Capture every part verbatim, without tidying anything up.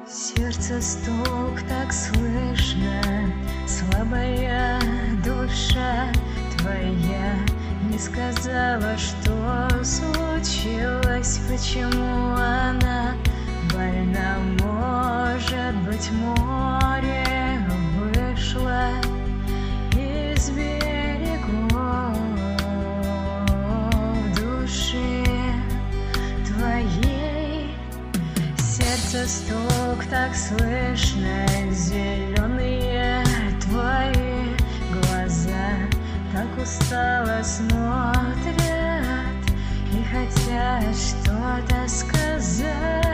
Сердце стук так слышно, слабая душа твоя не сказала, что случилось, почему она больна. Может быть, море вышло из берегов души твоей. Сердце стук так слышно, зеленые твои глаза так устало смотрят и хотят что-то сказать.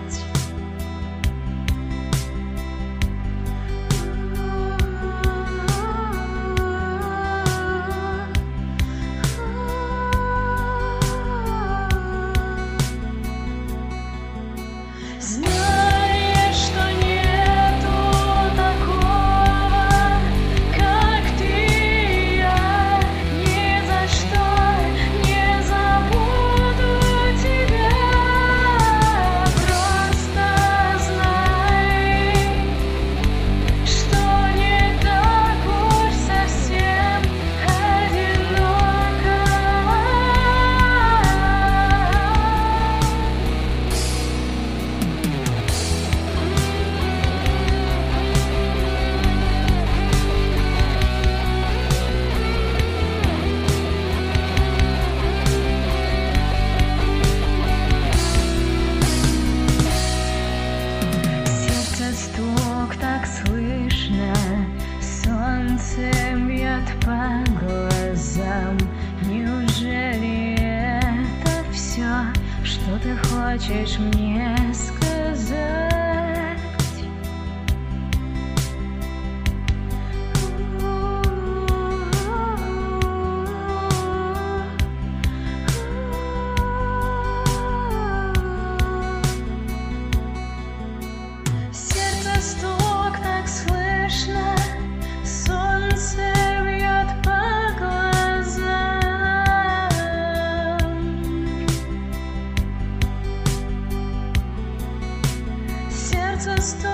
Знаешь, что нету такого, как ты, я ни за что не забуду тебя. Просто знай, что не так уж совсем одиноко. Сердце стук так слышно, солнце бьет по глазам. Неужели это все, что ты хочешь мне сказать? Сердце стук так слышно, солнце бьет по глазам. Сердце стук